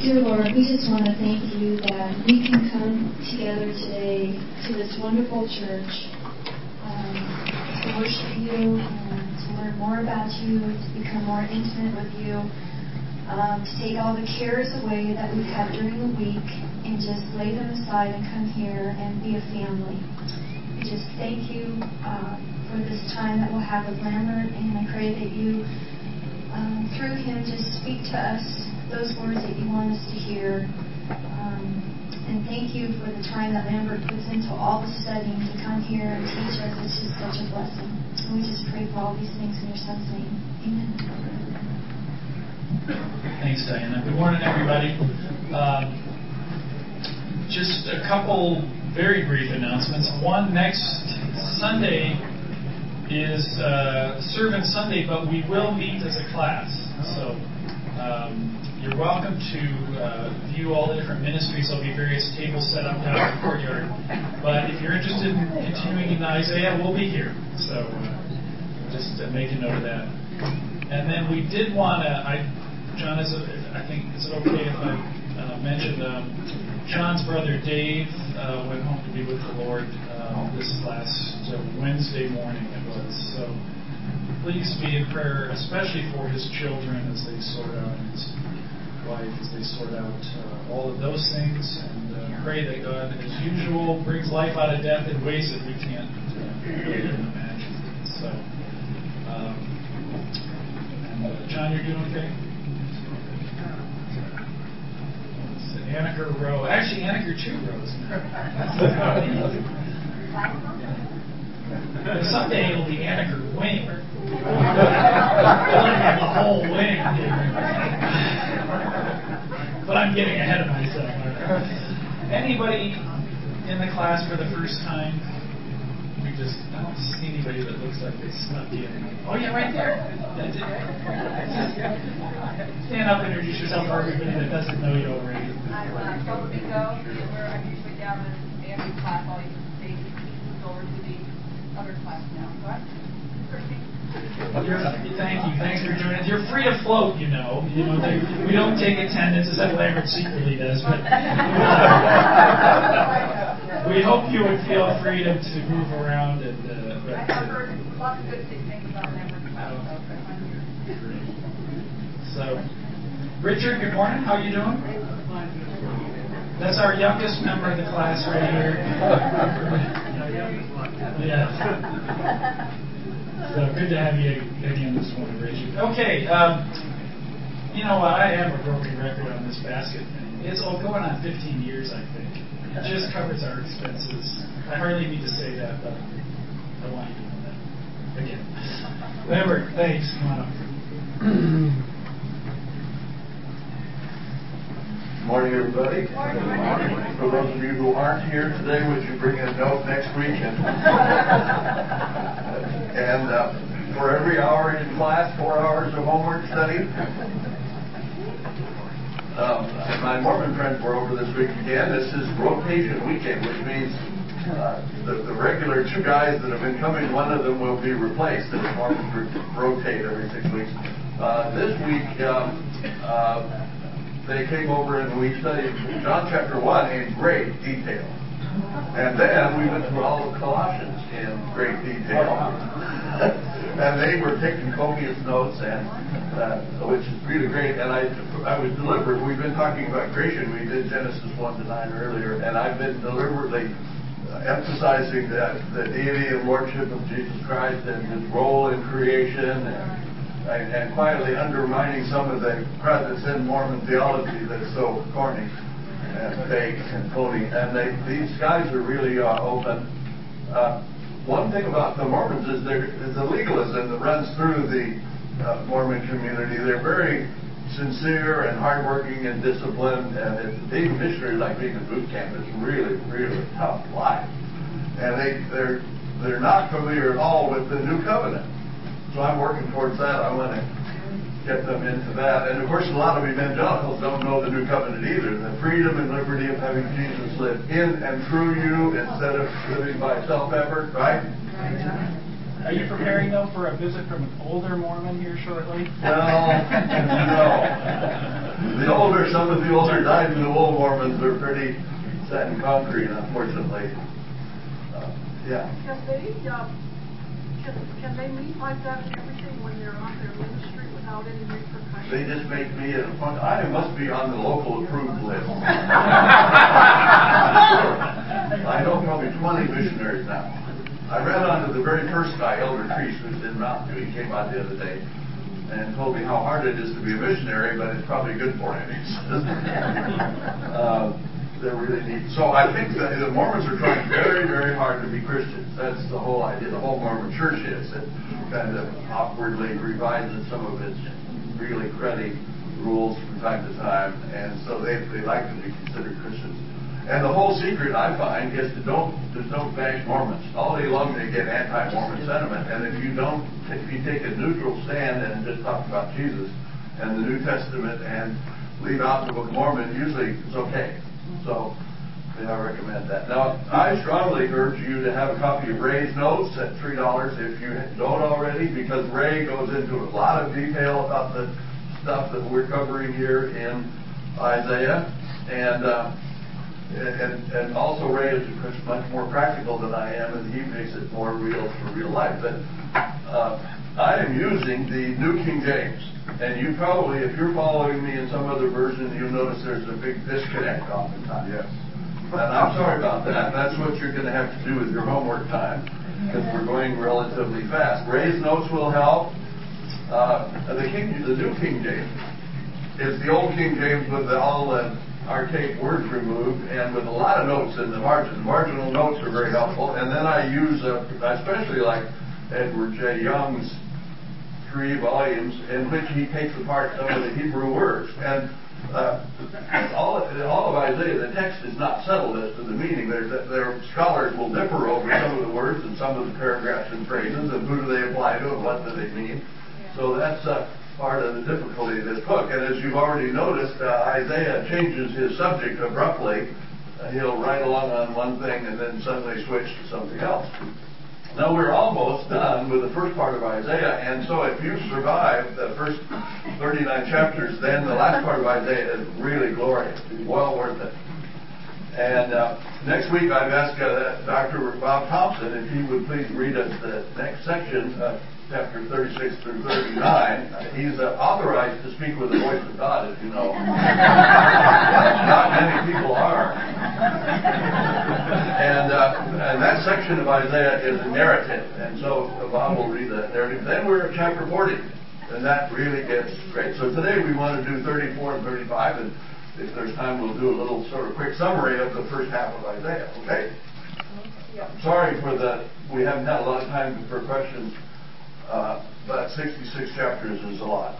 Dear Lord, we just want to thank you that we can come together today to this wonderful church to worship you and to learn more about you, to become more intimate with you, to take all the cares away that we've had during the week and just lay them aside and come here and be a family. We just thank you for this time that we'll have with Lambert, and I pray that you, through him, just speak to us those words that you want us to hear. And thank you for the time that Lambert puts into all the studying to come here and teach us. It's just such a blessing. And we just pray for all these things in your son's name. Amen. Thanks, Diana. Good morning, everybody. Just a couple very brief announcements. One, next Sunday is Servant Sunday, but we will meet as a class. So you're welcome to view all the different ministries. There'll be various tables set up down in the courtyard. But if you're interested in continuing in Isaiah, we'll be here. So just make a note of that. And then we did want to, John, I think, is it okay if I mentioned John's brother Dave went home to be with the Lord this last Wednesday morning it was. So please be in prayer, especially for his children as they sort out, and his wife as they sort out all of those things, and pray that God, as usual, brings life out of death in ways that we can't even imagine. So, John, you're doing okay? Anniker Row. Actually, Anniker 2 rows. Someday it'll be Anniker Wing. We'll have the whole wing. But I'm getting ahead of myself. Anybody in the class for the first time? I don't see anybody that looks like they snuck in. Oh, yeah, right there. That's it. Stand up and introduce yourself for everybody that doesn't know you already. I'm Kelly Bingo. I'm usually down in the AMU class. I'll take moved over to the other class now. Right? Thank you. Thanks for joining us. You're free to float, we don't take attendance as Lambert secretly does, but we hope you would feel free to move around. And I have heard lots of good things about Lambert. So, Richard, good morning. How are you doing? That's our youngest member of the class right here. Yeah. So good to have you again this morning, Richard. Okay, you know what? I have a broken record on this basket thing. It's going on 15 years, I think. It just covers our expenses. I hardly need to say that, but I want you to know that. Again. Lambert, thanks. Come on up. Good morning, everybody. Good morning. For those of you who aren't here today, would you bring a note next week? And for every hour in class, 4 hours of homework study. My Mormon friends were over this week again. This is rotation weekend, which means the regular 2 guys that have been coming, one of them will be replaced as Mormons rotate every 6 weeks. This week, they came over and we studied John chapter 1 in great detail. And then we went through all of Colossians in great detail. And they were taking copious notes, and which is really great. And I was deliberate. We've been talking about creation. We did Genesis 1 to 9 earlier, and I've been deliberately emphasizing the deity and lordship of Jesus Christ and his role in creation, and quietly undermining some of the crap that's in Mormon theology that's so corny and fake and phony. And these guys are really open. One thing about the Mormons is there's a legalism that runs through the Mormon community. They're very sincere and hardworking and disciplined, and being a missionary, like being in boot camp, is really, really tough life. And they're not familiar at all with the New Covenant. So I'm working towards that. I want to get them into that. And of course, a lot of evangelicals don't know the New Covenant either. The freedom and liberty of having Jesus live in and through you instead of living by self-effort, right? Are you preparing, though, for a visit from an older Mormon here shortly? Well, no. The some of the older dyed in the wool Mormons are pretty set in concrete, unfortunately. Yeah. Can they meet like that and everything when they're on their ministry without any repercussions? They just make me a point. I must be on the local approved list. I know probably 20 missionaries now. I ran onto the very first guy, Elder Treese, who's in Mountain View. He came by the other day and told me how hard it is to be a missionary, but it's probably good for him. He says. They're really neat. So I think that the Mormons are trying very, very hard to be Christians. That's the whole idea. The whole Mormon church is. It kind of awkwardly revises some of its really cruddy rules from time to time, and so they like to be considered Christians. And the whole secret, I find, is to don't bash Mormons. All day long they get anti-Mormon sentiment, and if you take a neutral stand and just talk about Jesus and the New Testament and leave out the Book of Mormon, usually it's okay. So I recommend that. Now, I strongly urge you to have a copy of Ray's notes at $3 if you don't already, because Ray goes into a lot of detail about the stuff that we're covering here in Isaiah, and also Ray is much more practical than I am, and he makes it more real for real life. But I am using the New King James. And you probably, if you're following me in some other version, you'll notice there's a big disconnect oftentimes. Yes. And I'm sorry about that. That's what you're going to have to do with your homework time, because we're going relatively fast. Ray's notes will help. The New King James is the Old King James with all the archaic words removed and with a lot of notes in the margin. The marginal notes are very helpful. And then I use, especially like Edward J. Young's 3 volumes in which he takes apart some of the Hebrew words. And all of Isaiah, the text is not settled as to the meaning. Their scholars will differ over some of the words and some of the paragraphs and phrases, and who do they apply to and what do they mean. So that's part of the difficulty of this book. And as you've already noticed, Isaiah changes his subject abruptly. He'll write along on one thing and then suddenly switch to something else. Now, we're almost done with the first part of Isaiah, and so if you survive the first 39 chapters, then the last part of Isaiah is really glorious. It's well worth it. And next week, I've asked Dr. Bob Thompson if he would please read us the next section, chapter 36 through 39. He's authorized to speak with the voice of God, as you know. Not many people are. And that section of Isaiah is a narrative, and so Bob will read that narrative. Then we're at chapter 40, and that really gets great. So today we want to do 34 and 35, and if there's time, we'll do a little sort of quick summary of the first half of Isaiah. Okay? Sorry we haven't had a lot of time for questions, but 66 chapters is a lot.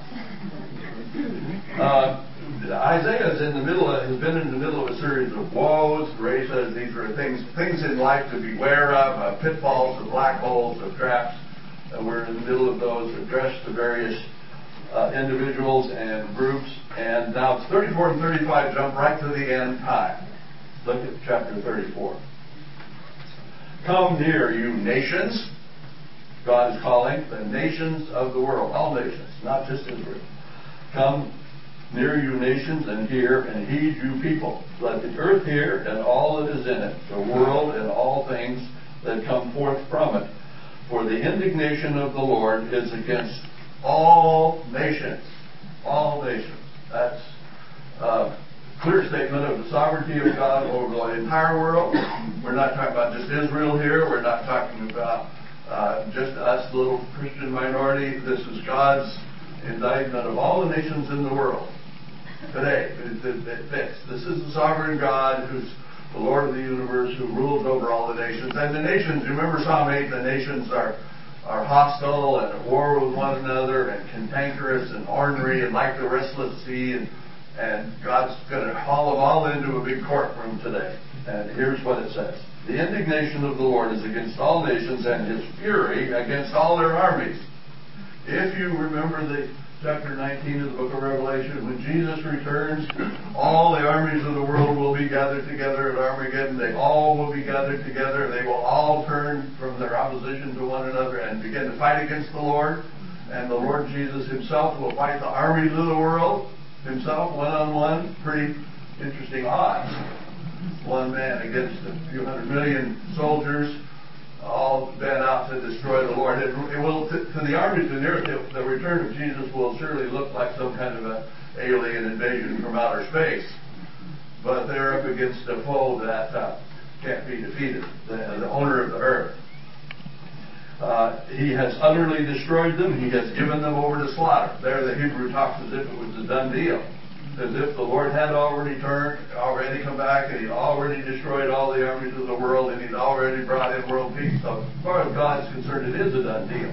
Isaiah has been in the middle of a series of woes. Ray says these are things in life to beware of, pitfalls, of black holes, of traps. We're in the middle of those addressed to various individuals and groups. And now it's 34 and 35 jump right to the end time. Look at chapter 34. Come near, you nations. God is calling the nations of the world, all nations, not just Israel. Come near, you nations, and hear, and heed, you people. Let the earth hear, and all that is in it, the world and all things that come forth from it. For the indignation of the Lord is against all nations. All nations. That's a clear statement of the sovereignty of God over the entire world. We're not talking about just Israel here. We're not talking about just us, little Christian minority. This is God's indictment of all the nations in the world today. It fits. This is the sovereign God who's the Lord of the universe, who rules over all the nations. And the nations, remember Psalm 8, the nations are hostile and at war with one another and cantankerous and ornery and like the restless sea. And God's going to haul them all into a big courtroom today. And here's what it says. The indignation of the Lord is against all nations, and his fury against all their armies. If you remember the chapter 19 of the book of Revelation, when Jesus returns, all the armies of the world will be gathered together at Armageddon. They all will be gathered together. They will all turn from their opposition to one another and begin to fight against the Lord. And the Lord Jesus himself will fight the armies of the world. himself, one-on-one, pretty interesting odds. One man against a few 100 million soldiers, all bent out to destroy the Lord. It will, to the armies in the earth, the return of Jesus will surely look like some kind of an alien invasion from outer space. But they're up against a foe that can't be defeated, the owner of the earth. He has utterly destroyed them. He has given them over to slaughter. There the Hebrew talks as if it was a done deal. As if the Lord had already come back, and He'd already destroyed all the armies of the world, and He'd already brought in world peace. So as far as God is concerned, it is a done deal.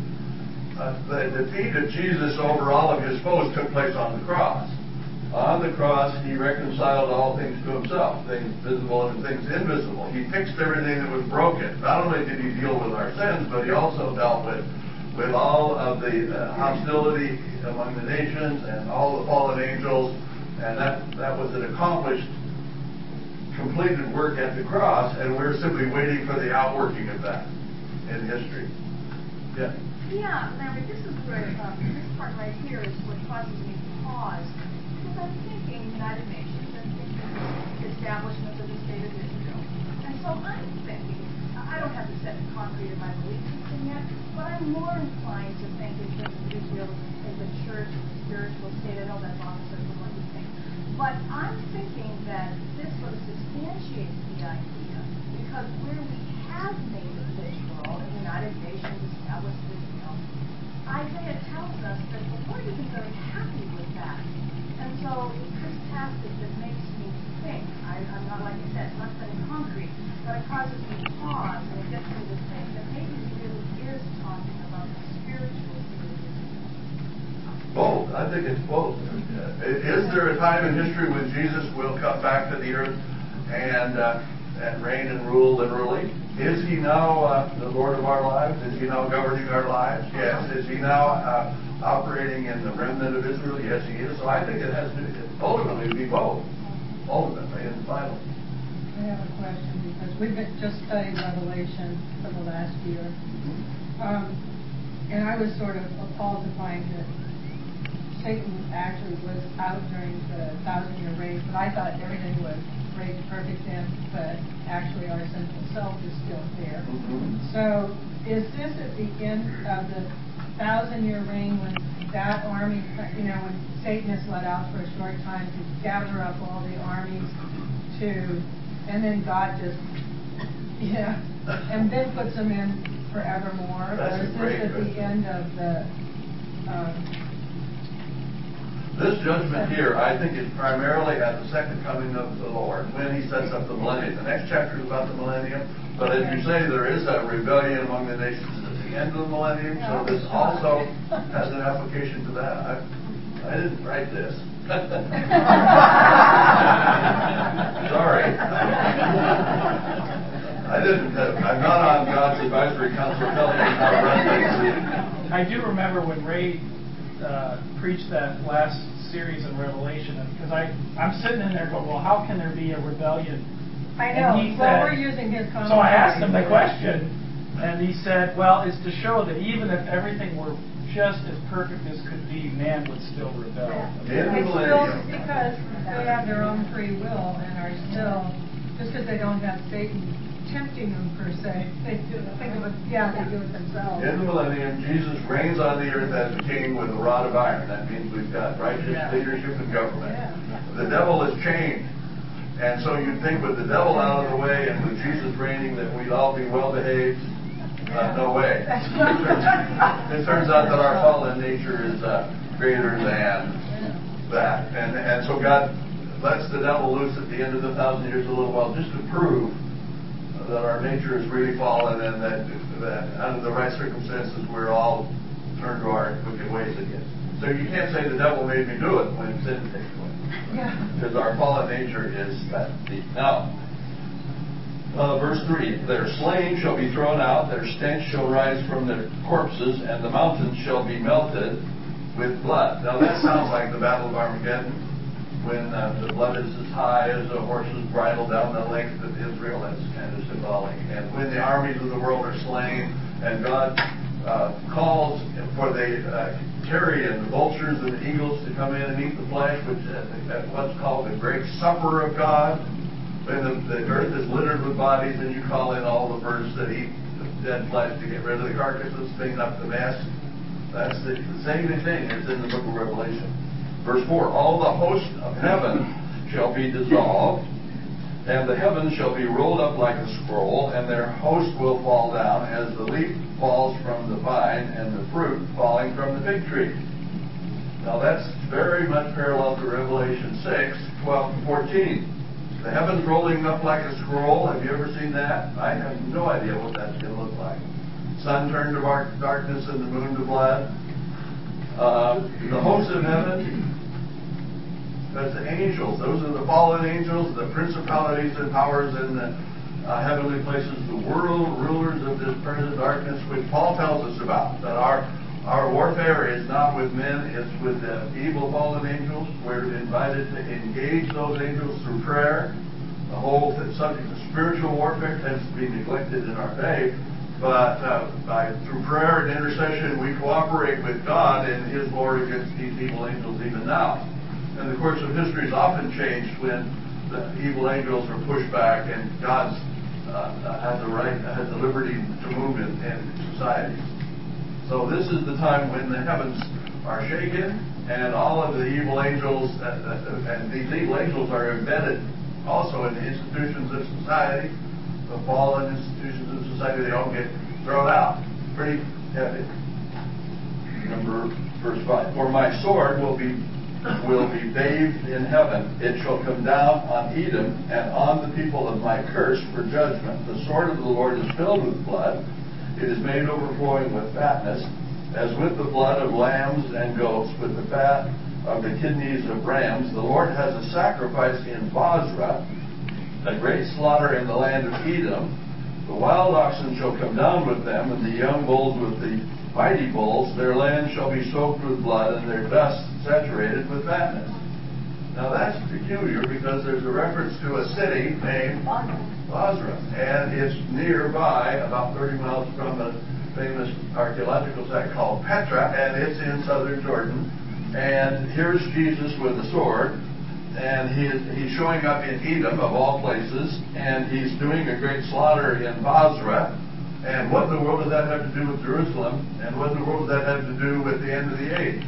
The defeat of Jesus over all of His foes took place on the cross. On the cross, He reconciled all things to Himself, things visible and things invisible. He fixed everything that was broken. Not only did He deal with our sins, but He also dealt with all of the hostility among the nations and all the fallen angels, and that was an accomplished, completed work at the cross, and we're simply waiting for the outworking of that in history. Yeah. Yeah, Larry, this is where this part right here is what causes me to pause, because I'm thinking United Nations and thinking the establishment of the state of Israel, and so I'm thinking, I don't have to set in concrete in my belief system yet, but I'm more inclined to think in terms of Israel as a church, as a spiritual state. I know that's opposite from what you think. But I'm thinking that this sort of substantiates the idea, because where we have made this world, the United Nations established Israel, Isaiah tells us that the Lord isn't very happy with that. And so this passage that makes me think, I'm not, like I said, not set in concrete, but it causes me to pause, and it gets me to think that maybe He really is talking about the spiritual state of Israel. Both. I think it's both. Is there a time in history when Jesus will come back to the earth and reign and rule literally? Is He now the Lord of our lives? Is He now governing our lives? Yes. Is He now operating in the remnant of Israel? Yes, He is. So I think it has to ultimately be both. Ultimately and finally. I have a question, because we've just studied Revelation for the last year. And I was sort of appalled to find that Satan actually was out during the 1,000-year reign, but I thought everything was great, perfect then, but actually our sinful self is still there. Mm-hmm. So is this at the end of the 1,000-year reign, when that army, when Satan is let out for a short time to gather up all the armies and then God just, and then puts them in forevermore? That's or is this at the end of the... This judgment here, I think, is primarily at the second coming of the Lord, when He sets up the millennium. The next chapter is about the millennium, but as you say, there is a rebellion among the nations at the end of the millennium, so this also has an application to that. I didn't write this. Sorry. I didn't. I'm not on God's advisory council telling me how to run things. I do remember when Ray preached that last series in Revelation, because I'm sitting in there going, well, how can there be a rebellion? I know. We're using his commentary. So I asked him the question, and he said, well, it's to show that even if everything were just as perfect as could be, man would still rebel. Yeah. It's still because they have their own free will and are still, just because they don't have Satan tempting them per se, they do it themselves. In the millennium, Jesus reigns on the earth as a king with a rod of iron. That means we've got righteous leadership and government. The devil is chained. And so you'd think with the devil out of the way and with Jesus reigning that we'd all be well behaved. No way. It turns out that our fallen nature is greater than that. And so God lets the devil loose at the end of the 1,000 years a little while just to prove that our nature is really fallen, and that under the right circumstances we're all turned to our wicked ways again. So you can't say the devil made me do it when sin takes place. Because our fallen nature is that deep. Now, verse 3, their slain shall be thrown out, their stench shall rise from their corpses, and the mountains shall be melted with blood. Now that sounds like the Battle of Armageddon, when the blood is as high as a horse's bridle down the length of Israel. That's kind of symbolic. And when the armies of the world are slain, and God calls for the carrion, the vultures and the eagles to come in and eat the flesh, which at what's called the great supper of God. When the earth is littered with bodies, and you call in all the birds that eat the dead flesh to get rid of the carcasses, clean up the mess. That's the same thing as in the book of Revelation. Verse 4, all the host of heaven shall be dissolved, and the heavens shall be rolled up like a scroll, and their host will fall down as the leaf falls from the vine and the fruit falling from the fig tree. Now that's very much parallel to Revelation 6, 12 and 14. The heavens rolling up like a scroll. Have you ever seen that? I have no idea what that's going to look like. Sun turned to darkness and the moon to blood. The hosts of heaven, that's the angels. Those are the fallen angels, the principalities and powers in the heavenly places, the world rulers of this present darkness, which Paul tells us about. That our warfare is not with men, it's with the evil fallen angels. We're invited to engage those angels through prayer. The whole subject of spiritual warfare tends to be neglected in our day, but through prayer and intercession, we cooperate with God in His war against these evil angels even now. And the course of history is often changed when the evil angels are pushed back and God has the liberty to move in society. So this is the time when the heavens are shaken, and all of the evil angels, and these evil angels are embedded also in the institutions of society, the fallen institutions of society. They all get thrown out. Pretty heavy. Remember verse 5. For my sword will be bathed in heaven. It shall come down on Edom and on the people of my curse for judgment. The sword of the Lord is filled with blood. It is made overflowing with fatness, as with the blood of lambs and goats, with the fat of the kidneys of rams. The Lord has a sacrifice in Bozrah, a great slaughter in the land of Edom. The wild oxen shall come down with them, and the young bulls with the mighty bulls. Their land shall be soaked with blood, and their dust saturated with fatness. Now that's peculiar, because there's a reference to a city named Bozrah, and it's nearby, about 30 miles from a famous archaeological site called Petra, and it's in southern Jordan. And here's Jesus with a sword, and he's showing up in Edom, of all places, and he's doing a great slaughter in Bozrah. And what in the world does that have to do with Jerusalem? And what in the world does that have to do with the end of the age?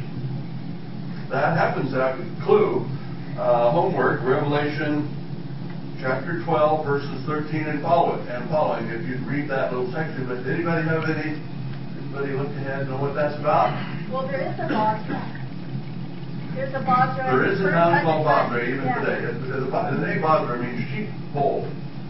That happens to have a clue. Homework, Revelation chapter 12, verses 13 and following. If you'd read that little section. But anybody look ahead and know what that's about? Well, there is a Bozrah. There's a Bozrah. There is a town called Bozrah even today. The name Bozrah means sheepfold.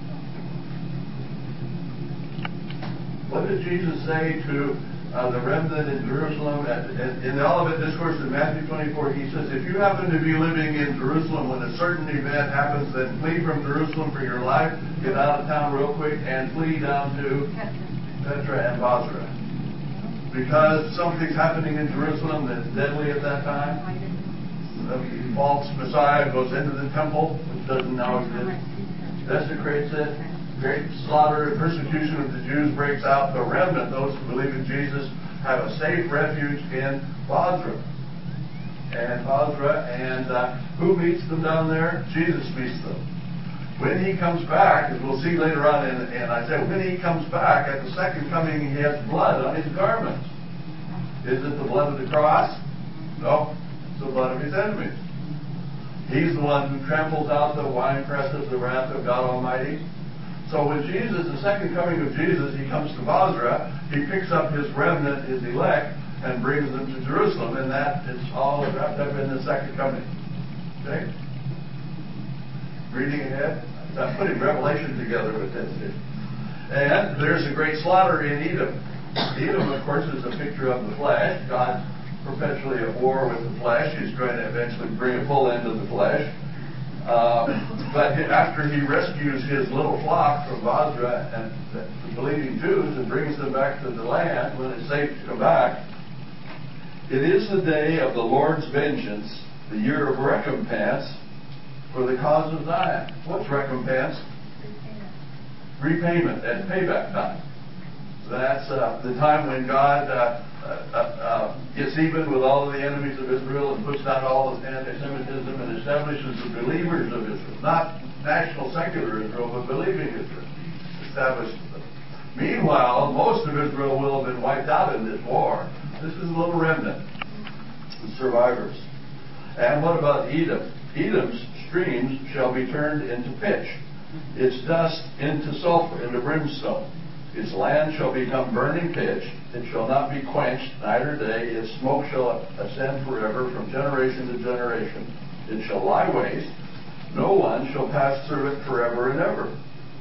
What did Jesus say to the remnant in Jerusalem? In the Olivet Discourse in Matthew 24, he says, if you happen to be living in Jerusalem when a certain event happens, then flee from Jerusalem for your life, get out of town real quick, and flee down to Petra and Bozrah. Because something's happening in Jerusalem that's deadly at that time. The false Messiah goes into the temple, which doesn't now exist, desecrates it. Great slaughter and persecution of the Jews breaks out. The remnant, those who believe in Jesus, have a safe refuge in Bozrah. And who meets them down there? Jesus meets them. When he comes back, as we'll see later on in Isaiah, when he comes back at the second coming, he has blood on his garments. Is it the blood of the cross? No, it's the blood of his enemies. He's the one who tramples out the winepress of the wrath of God Almighty. So when the second coming of Jesus, he comes to Bozrah, he picks up his remnant, his elect, and brings them to Jerusalem, and that is all wrapped up in the second coming. Okay? Reading ahead. I'm putting Revelation together with this. And there's a great slaughter in Edom. Edom, of course, is a picture of the flesh. God perpetually at war with the flesh. He's trying to eventually bring a full end to the flesh. But after he rescues his little flock from Bozrah and the believing Jews and brings them back to the land when it's safe to come back, it is the day of the Lord's vengeance, the year of recompense for the cause of Zion. What's recompense? Repayment and payback time. That's the time when God gets even with all of the enemies of Israel and puts down all of anti-Semitism and establishes the believers of Israel, not national secular Israel, but believing Israel. Establishes them. Meanwhile, most of Israel will have been wiped out in this war. This is a little remnant, the survivors. And what about Edom? Edom's streams shall be turned into pitch, its dust into sulfur, into brimstone. Its land shall become burning pitch. It shall not be quenched night or day. Its smoke shall ascend forever from generation to generation. It shall lie waste. No one shall pass through it forever and ever.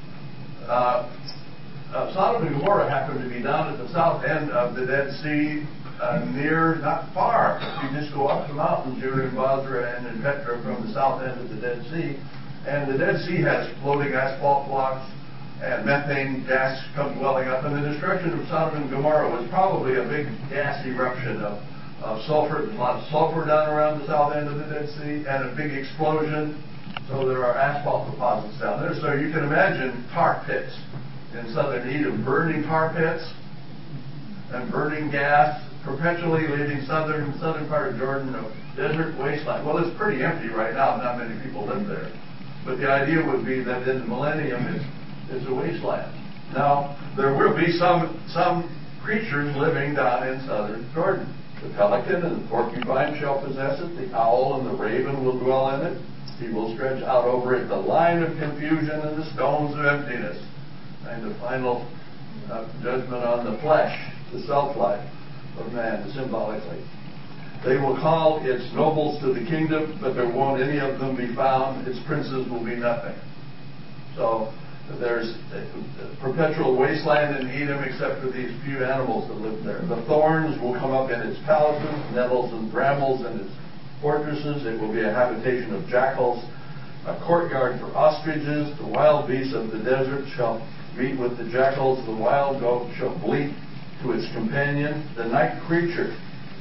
Sodom and Gomorrah happened to be down at the south end of the Dead Sea, near, not far. If you just go up the mountains, you're in Basra and in Petra from the south end of the Dead Sea. And the Dead Sea has floating asphalt blocks, and methane gas comes welling up. And the destruction of Sodom and Gomorrah was probably a big gas eruption of sulfur. There's a lot of sulfur down around the south end of the Dead Sea, and a big explosion. So there are asphalt deposits down there. So you can imagine tar pits in southern Edom, burning tar pits and burning gas, perpetually leaving southern part of Jordan a desert wasteland. Well, it's pretty empty right now. Not many people live there. But the idea would be that in the millennium it's a wasteland. Now, there will be some creatures living down in southern Jordan. The pelican and the porcupine shall possess it. The owl and the raven will dwell in it. He will stretch out over it the line of confusion and the stones of emptiness. And the final judgment on the flesh, the self-life of man, symbolically. They will call its nobles to the kingdom, but there won't any of them be found. Its princes will be nothing. So there's a perpetual wasteland in Edom except for these few animals that live there. The thorns will come up in its palaces, nettles and brambles in its fortresses. It will be a habitation of jackals, a courtyard for ostriches. The wild beasts of the desert shall meet with the jackals. The wild goat shall bleat to its companion. The night creature,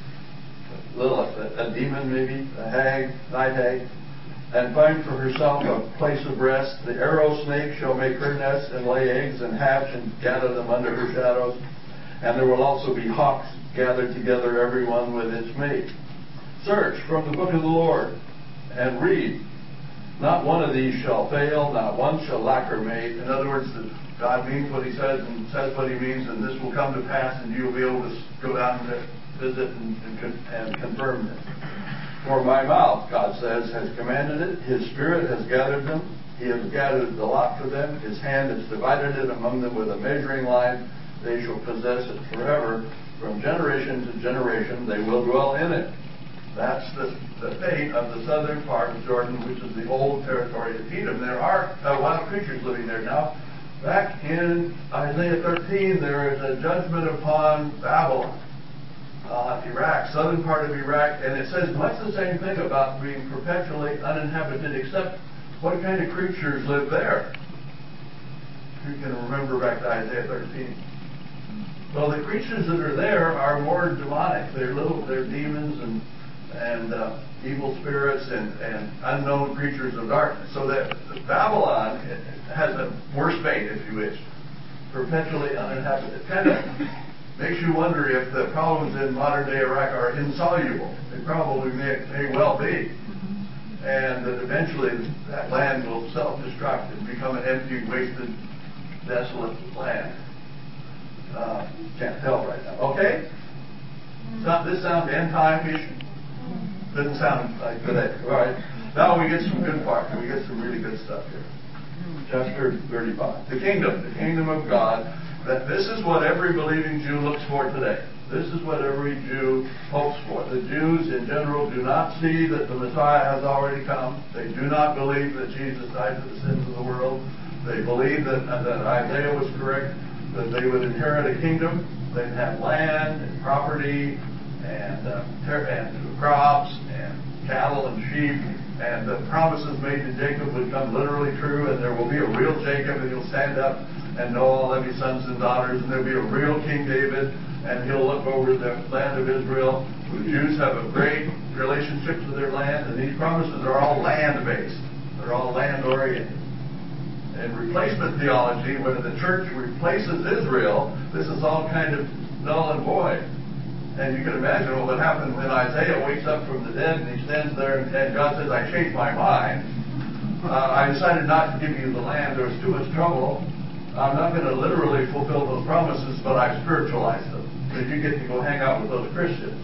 a demon maybe, a hag, night hag, and find for herself a place of rest. The arrow snake shall make her nest and lay eggs and hatch and gather them under her shadows. And there will also be hawks gathered together, every one with its mate. Search from the book of the Lord and read. Not one of these shall fail, not one shall lack her mate. In other words, God means what he says and says what he means, and this will come to pass, and you'll be able to go down and visit and confirm it. For my mouth, God says, has commanded it. His spirit has gathered them. He has gathered the lot for them. His hand has divided it among them with a measuring line. They shall possess it forever. From generation to generation, they will dwell in it. That's the fate of the southern part of Jordan, which is the old territory of Edom. There are wild creatures living there now. Back in Isaiah 13, there is a judgment upon Babylon. Iraq, southern part of Iraq, and it says much the same thing about being perpetually uninhabited, except what kind of creatures live there? You can remember back to Isaiah 13. Well, the creatures that are there are more demonic. They're demons and evil spirits and unknown creatures of darkness. So that Babylon has a worse fate, if you wish, perpetually uninhabited. Kind of makes you wonder if the problems in modern-day Iraq are insoluble. They probably may well be. And that eventually that land will self-destruct and become an empty, wasted, desolate land. Can't tell right now. Okay? This sounds end-time-ish? Doesn't sound like today. All right. Now we get some good part. We get some really good stuff here. Chapter 35. The kingdom of God. That this is what every believing Jew looks for today. This is what every Jew hopes for. The Jews in general do not see that the Messiah has already come. They do not believe that Jesus died for the sins of the world. They believe that Isaiah was correct, that they would inherit a kingdom. They'd have land and property and crops and cattle and sheep. And the promises made to Jacob would come literally true, and there will be a real Jacob, and he'll stand up and know all of his sons and daughters, and there'll be a real King David, and he'll look over the land of Israel. The Jews have a great relationship to their land, and these promises are all land-based. They're all land-oriented. In replacement theology, when the church replaces Israel, this is all kind of null and void. And you can imagine what would happen when Isaiah wakes up from the dead and he stands there and God says, I changed my mind. I decided not to give you the land. There was too much trouble. I'm not going to literally fulfill those promises, but I've spiritualized them. So you get to go hang out with those Christians.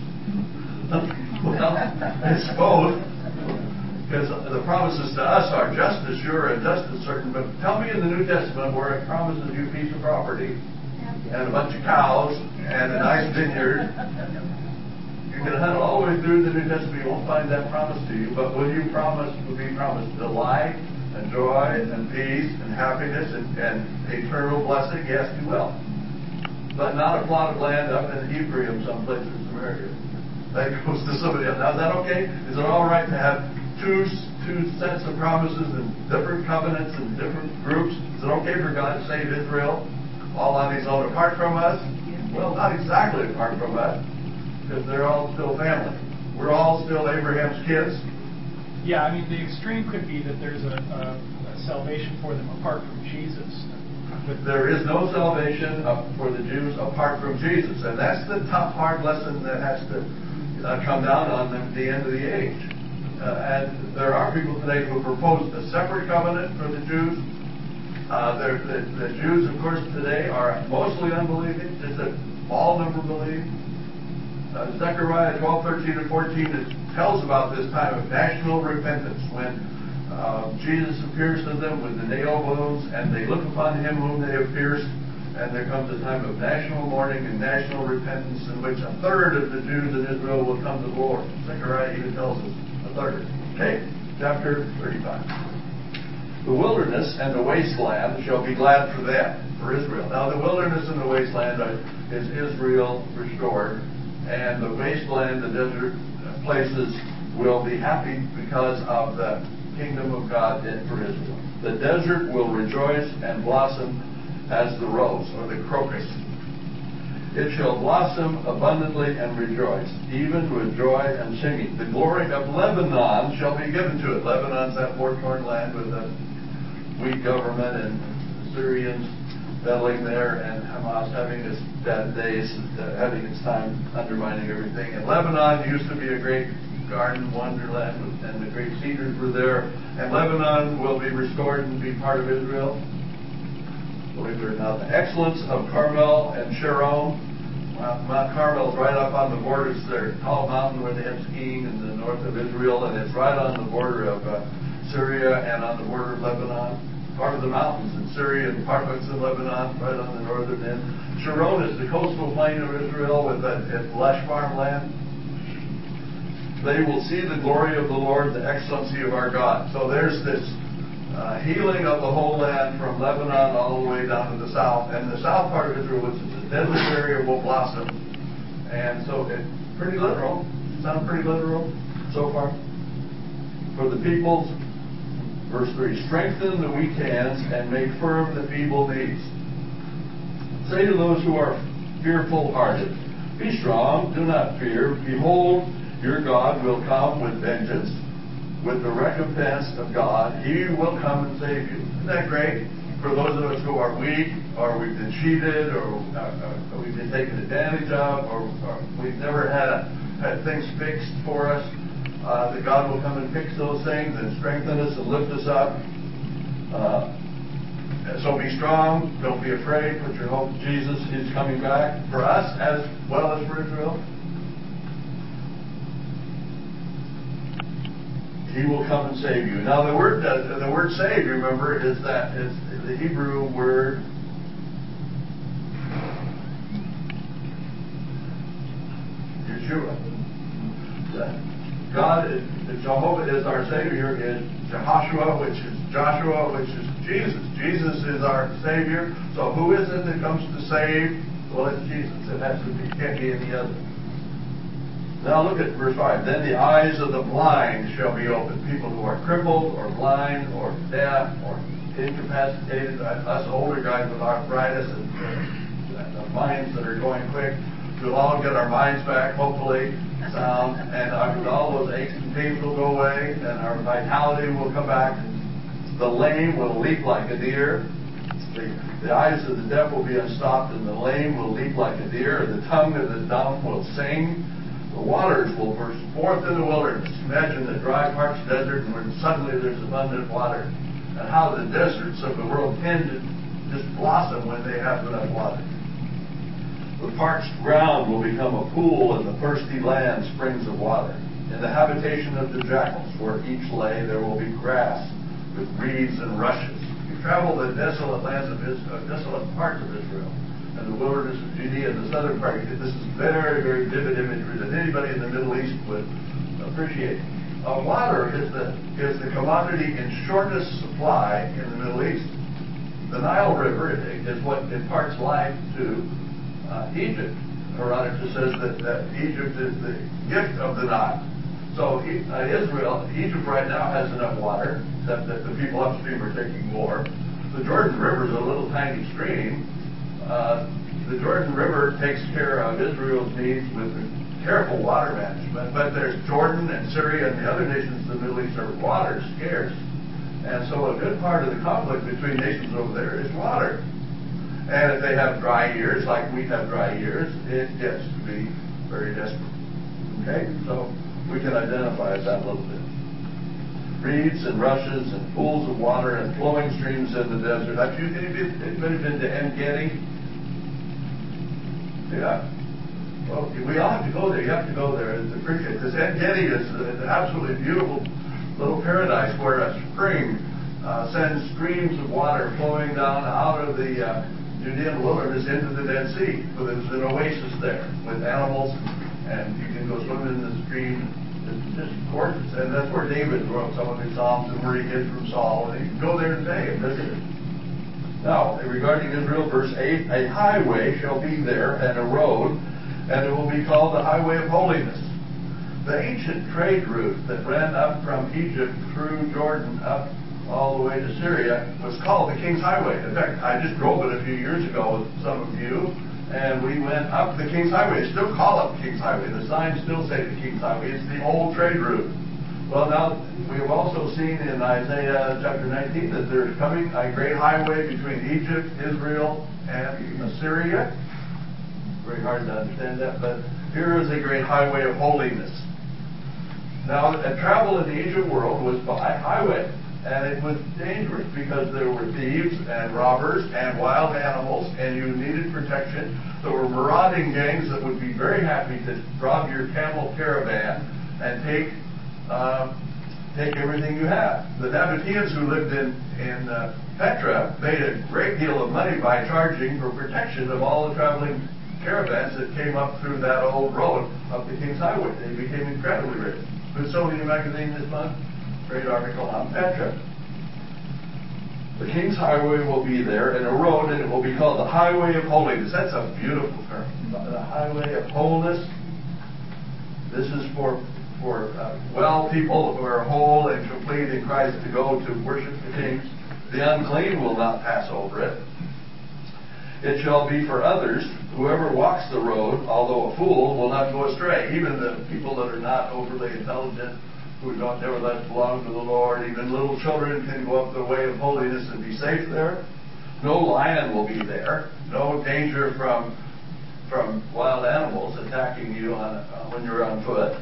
Well, it's both. Because the promises to us are just as sure and just as certain. But tell me in the New Testament where it promises you a piece of property and a bunch of cows and a nice vineyard. You can hunt all the way through the New Testament. You won't find that promise to you. But will you be promised delight and joy and peace and happiness and eternal blessing? Yes, you will. But not a plot of land up in Ephraim, someplace in Samaria. That goes to somebody else. Now, is that okay? Is it all right to have two sets of promises and different covenants and different groups? Is it okay for God to save Israel all on his own apart from us? Well, not exactly apart from us, because they're all still family. We're all still Abraham's kids. Yeah, I mean, the extreme could be that there's a salvation for them apart from Jesus. But there is no salvation for the Jews apart from Jesus. And that's the tough, hard lesson that has to come down on them at the end of the age. And there are people today who propose a separate covenant for the Jews. The Jews, of course, today are mostly unbelieving, just a small number believe. Zechariah 12:13 and 14, it tells about this time of national repentance when Jesus appears to them with the nail wounds and they look upon him whom they have pierced, and there comes a time of national mourning and national repentance in which a third of the Jews in Israel will come to the Lord. Zechariah even tells us a third. Okay, chapter 35. The wilderness and the wasteland shall be glad for them, for Israel. Now the wilderness and the wasteland is Israel restored, and the wasteland, the desert places, will be happy because of the kingdom of God for Israel. The desert will rejoice and blossom as the rose or the crocus. It shall blossom abundantly and rejoice, even with joy and singing. The glory of Lebanon shall be given to it. Lebanon's that war-torn land with a weak government and the Syrians battling there, and Hamas having its bad days, having its time undermining everything. And Lebanon used to be a great garden wonderland, and the great cedars were there. And Lebanon will be restored and be part of Israel. Believe it or not, the excellence of Carmel and Sharon. Mount Carmel is right up on the borders there. Tall mountain where they have skiing in the north of Israel, and it's right on the border of Syria and on the border of Lebanon. Part of the mountains in Syria and part of it's in Lebanon, right on the northern end. Sharon is the coastal plain of Israel with its lush farmland. They will see the glory of the Lord, the excellency of our God. So there's this healing of the whole land from Lebanon all the way down to the south. And the south part of Israel, which is the desert area, will blossom. And so it's pretty literal. Sound pretty literal so far? For the peoples, verse 3, strengthen the weak hands and make firm the feeble knees. Say to those who are fearful-hearted, be strong, do not fear. Behold, your God will come with vengeance. With the recompense of God, he will come and save you. Isn't that great? For those of us who are weak, or we've been cheated, or we've been taken advantage of, or we've never had things fixed for us, that God will come and fix those things and strengthen us and lift us up. So be strong. Don't be afraid. Put your hope in Jesus. He's coming back for us as well as for Israel. He will come and save you. Now the word "save," remember, is the Hebrew word Yeshua. God, Jehovah is our Savior. Is Jehoshua, which is Joshua, which is Jesus. Jesus is our Savior. So who is it that comes to save? Well, it's Jesus. It has to be. It can't be any other. Now look at verse 5. Then the eyes of the blind shall be opened. People who are crippled or blind or deaf or incapacitated, us older guys with arthritis and the minds that are going quick, we'll all get our minds back, hopefully, sound, and all those aches and pains will go away, and our vitality will come back. The lame will leap like a deer. The eyes of the deaf will be unstopped, and the lame will leap like a deer. The tongue of the dumb will sing. The waters will burst forth in the wilderness. Imagine the dry, parched desert, and when suddenly there's abundant water. And how the deserts of the world tend to just blossom when they have enough water. The parched ground will become a pool, and the thirsty land springs of water. In the habitation of the jackals, where each lay, there will be grass with reeds and rushes. You travel the desolate lands of desolate parts of Israel, and the wilderness of Judea, and the southern part. This is very, very vivid imagery that anybody in the Middle East would appreciate. Water is the commodity in shortest supply in the Middle East. The Nile River is what imparts life to Egypt. Herodotus says that Egypt is the gift of the Nile. So Egypt right now has enough water, except that the people upstream are taking more. The Jordan River is a little tiny stream. The Jordan River takes care of Israel's needs with careful water management, but there's Jordan and Syria and the other nations of the Middle East are water scarce. And so a good part of the conflict between nations over there is water. And if they have dry years, like we have dry years, it gets to be very desperate. Okay? So we can identify that a little bit. Reeds and rushes and pools of water and flowing streams in the desert. Have anybody been to En Gedi? Yeah. Well, we all have to go there. You have to go there and appreciate this. En Gedi is an absolutely beautiful little paradise where a spring sends streams of water flowing down out of the Judean wilderness into the Dead Sea. So there's an oasis there with animals, and you can go swimming in the stream. It's just gorgeous. And that's where David wrote some of his Psalms and where he hid from Saul. And you can go there today and visit it. Now, regarding Israel, verse 8, a highway shall be there and a road, and it will be called the highway of holiness. The ancient trade route that ran up from Egypt through Jordan up all the way to Syria was called the King's Highway. In fact, I just drove it a few years ago with some of you, and we went up the King's Highway. They still call it the King's Highway. The signs still say the King's Highway. It's the old trade route. Well, now, we have also seen in Isaiah chapter 19 that there's coming a great highway between Egypt, Israel, and Assyria. Very hard to understand that, but here is a great highway of holiness. Now, travel in the ancient world was by highway, and it was dangerous because there were thieves and robbers and wild animals, and you needed protection. There were marauding gangs that would be very happy to rob your camel caravan and take everything you have. The Nabateans who lived in Petra made a great deal of money by charging for protection of all the traveling caravans that came up through that old road up the King's Highway. They became incredibly rich. Smithsonian Magazine this month, great article on Petra. The King's Highway will be there, and a road, and it will be called the Highway of Holiness. That's a beautiful term. The Highway of Wholeness. This is for well people who are whole and complete in Christ to go to worship the King. The unclean will not pass over it. It shall be for others. Whoever walks the road, although a fool, will not go astray. Even the people that are not overly intelligent, who don't nevertheless belong to the Lord, even little children can go up the way of holiness and be safe there. No lion will be there. No danger from wild animals attacking you when you're on foot.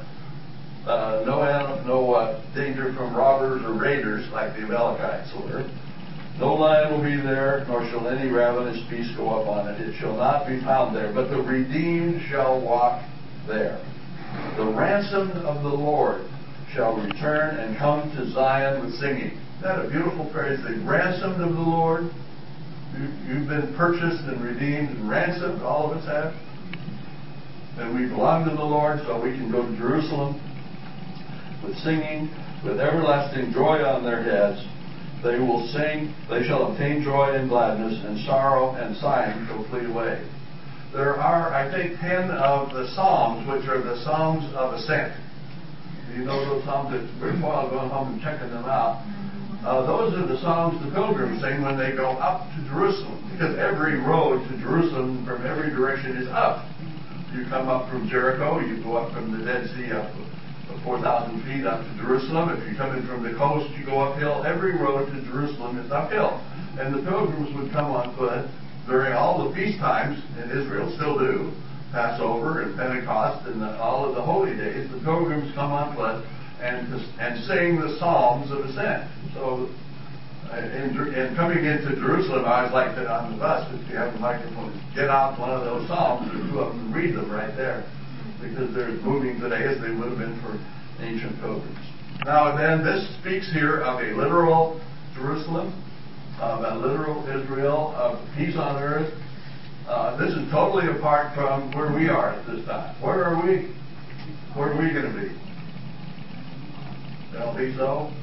No danger from robbers or raiders like the Amalekites were. No lion will be there, nor shall any ravenous beast go up on it. It shall not be found there, but the redeemed shall walk there. The ransomed of the Lord shall return and come to Zion with singing. Isn't that a beautiful phrase? The ransomed of the Lord. You've been purchased and redeemed and ransomed. All of us have. And we belong to the Lord, so we can go to Jerusalem with singing, with everlasting joy on their heads. They will sing, they shall obtain joy and gladness, and sorrow and sighing shall flee away. There are, I think, 10 of the Psalms, which are the Psalms of Ascent. You know those Psalms? It's worthwhile going home and checking them out. Those are the songs the pilgrims sing when they go up to Jerusalem, because every road to Jerusalem from every direction is up. You come up from Jericho, you go up from the Dead Sea up 4,000 feet up to Jerusalem. If you come in from the coast, you go uphill. Every road to Jerusalem is uphill. And the pilgrims would come on foot during all the feast times in Israel, still do, Passover and Pentecost and all of the holy days. The pilgrims come on foot and sing the Psalms of Ascent. So in coming into Jerusalem, I always like that on the bus, if you have a microphone, get out one of those Psalms or two of them and read them right there, because they're as moving today as they would have been for ancient pilgrims. Now then, this speaks here of a literal Jerusalem, of a literal Israel, of peace on earth. This is totally apart from where we are at this time. Where are we? Where are we going to be? Don't think so?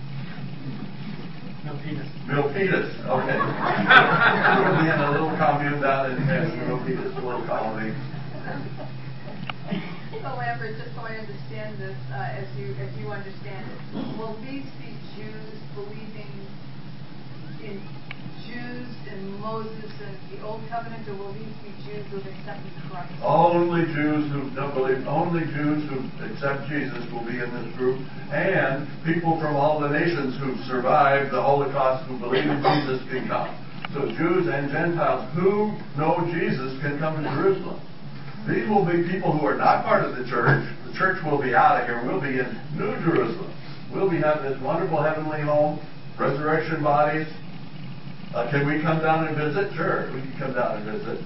Milpitas. Okay. We'll be in a little commune down in Milpitas, a little colony. So Lambert, just so I understand this, as you understand it, will these be Jews believing in Jews and Moses and the Old Covenant, or will these be Jews who have accepted Christ? Only Jews who don't believe, only Jews who accept Jesus will be in this group, and people from all the nations who've survived the Holocaust who believe in Jesus can come. So Jews and Gentiles who know Jesus can come to Jerusalem. These will be people who are not part of the church. The church will be out of here. We'll be in New Jerusalem. We'll be having this wonderful heavenly home, resurrection bodies. Can we come down and visit? Sure, we can come down and visit.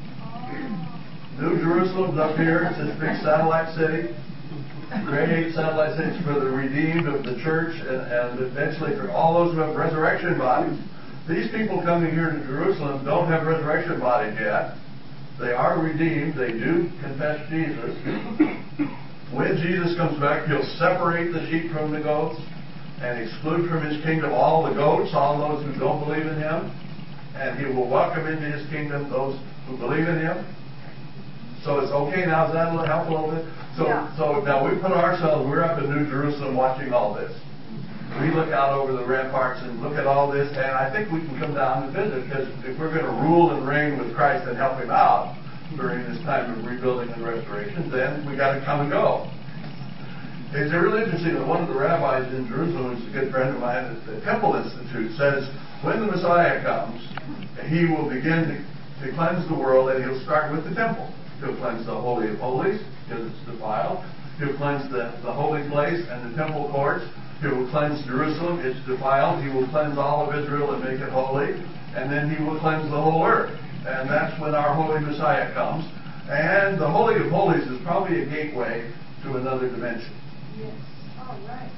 New Jerusalem's up here. It's this big satellite city. Great satellite cities for the redeemed of the church and eventually for all those who have resurrection bodies. These people coming here to Jerusalem don't have resurrection bodies yet. They are redeemed. They do confess Jesus. When Jesus comes back, he'll separate the sheep from the goats and exclude from his kingdom all the goats, all those who don't believe in him. And he will welcome into his kingdom those who believe in him. So it's okay now. Does that help a little bit? So now we put ourselves, we're up in New Jerusalem watching all this. We look out over the ramparts and look at all this, and I think we can come down and visit, because if we're going to rule and reign with Christ and help him out during this time of rebuilding and restoration, then we got to come and go. It's really interesting that one of the rabbis in Jerusalem, who's a good friend of mine at the Temple Institute, says when the Messiah comes, he will begin to cleanse the world, and he'll start with the temple. He'll cleanse the Holy of Holies, because it's defiled. He'll cleanse the holy place and the temple courts. He will cleanse Jerusalem, it's defiled. He will cleanse all of Israel and make it holy. And then he will cleanse the whole earth. And that's when our holy Messiah comes. And the Holy of Holies is probably a gateway to another dimension. Yes. All right.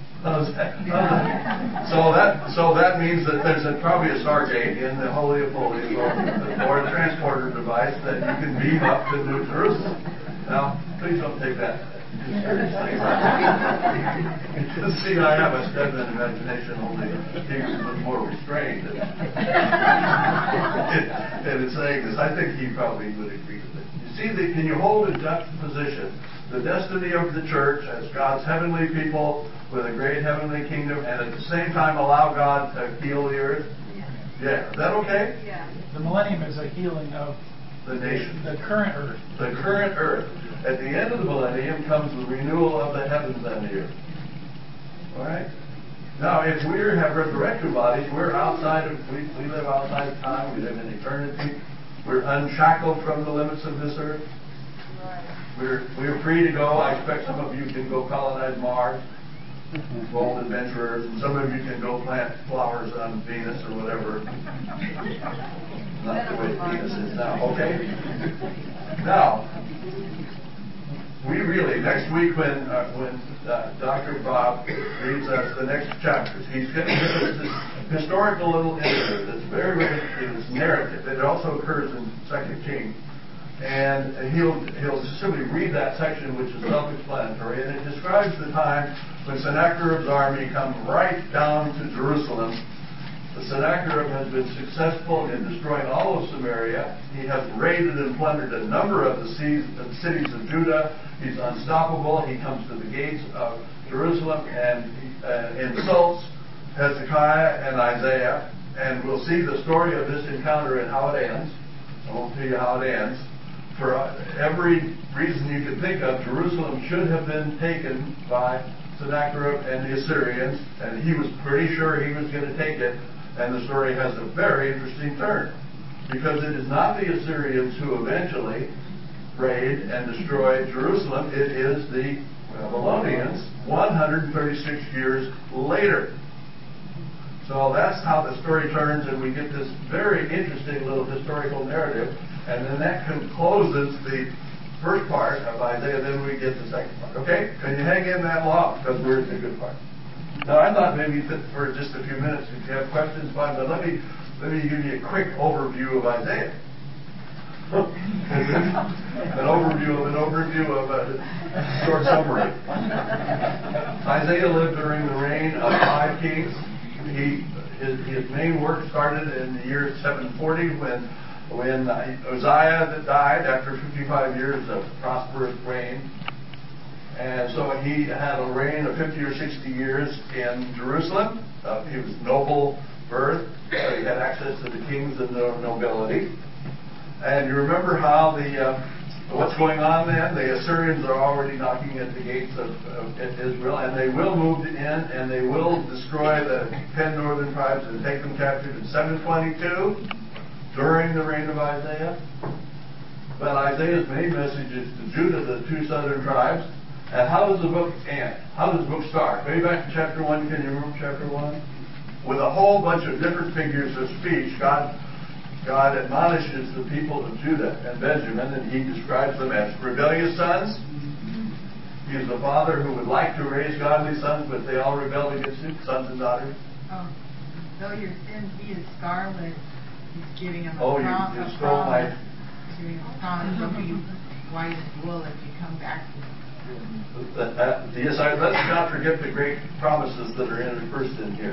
So that means that there's probably a Stargate in the Holy of Holies or a transporter device that you can beam up to New Jerusalem. Now, please don't take that. See, I have a Stedman imagination, only he's much more restrained. And in saying this, I think he probably would agree with it. You see, can you hold in juxtaposition the destiny of the church as God's heavenly people with a great heavenly kingdom, and at the same time allow God to heal the earth? Yeah. Is that okay? Yeah. The millennium is a healing of the nation. The current earth. The current earth. At the end of the millennium comes the renewal of the heavens and the earth. All right? Now, if we have resurrection bodies, we're outside of, we live outside of time, we live in eternity. We're unshackled from the limits of this earth. We're free to go. I expect some of you can go colonize Mars, bold adventurers, and some of you can go plant flowers on Venus or whatever. Not the way Venus is now. Okay? Now, we really, next week when Dr. Bob reads us the next chapters, he's going to give us this historical little interlude that's very, very interesting, this narrative. It also occurs in 2 Kings. And he'll simply read that section, which is self-explanatory, and it describes the time when Sennacherib's army comes right down to Jerusalem. The Sennacherib has been successful in destroying all of Samaria. He has raided and plundered a number of the cities of Judah. He's unstoppable. He comes to the gates of Jerusalem and insults Hezekiah and Isaiah. And we'll see the story of this encounter and how it ends. I won't tell you how it ends. for every reason you could think of, Jerusalem should have been taken by Sennacherib and the Assyrians, and he was pretty sure he was going to take it. And the story has a very interesting turn, because it is not the Assyrians who eventually raid and destroy Jerusalem. It is the Babylonians 136 years later. So that's how the story turns, and we get this very interesting little historical narrative. And then that closes the first part of Isaiah, then we get the second part. Okay? Can you hang in that long? Because we're in the good part. Now, I thought maybe for just a few minutes, if you have questions, fine, but let me give you a quick overview of Isaiah. an overview of a short summary. Isaiah lived during the reign of 5 kings. His main work started in the year 740 when Uzziah died after 55 years of prosperous reign. And so he had a reign of 50 or 60 years in Jerusalem. He was noble birth, so he had access to the kings and the nobility. And you remember how what's going on then? The Assyrians are already knocking at the gates of Israel, and they will move in, and they will destroy the 10 northern tribes and take them captive in 722 during the reign of Isaiah. But Isaiah's main message is to Judah, the 2 southern tribes. And how does the book end? How does the book start? Way back in chapter 1, can you remember chapter 1? With a whole bunch of different figures of speech, God admonishes the people of Judah and Benjamin, and he describes them as rebellious sons. He is the father who would like to raise godly sons, but they all rebelled against him, sons and daughters. Oh, though your sins be as scarlet, he's giving them a promise. You stole my... Giving them a promise, they'll be white as wool if you come back to them. Yes, let's not forget the great promises that are interspersed in here.